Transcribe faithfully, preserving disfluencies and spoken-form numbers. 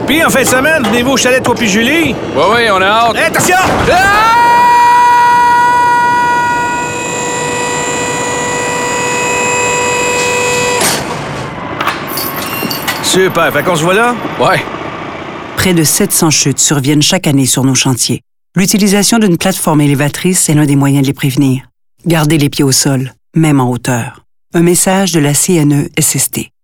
Puis en fin de semaine, venez-vous au chalet toi puis Julie? Oui, oui, on a hâte. Hey, attention! Ah! Super, fait qu'on se voit là? Ouais. Près de sept cents chutes surviennent chaque année sur nos chantiers. L'utilisation d'une plateforme élévatrice est l'un des moyens de les prévenir. Gardez les pieds au sol, même en hauteur. Un message de la C N E S S T.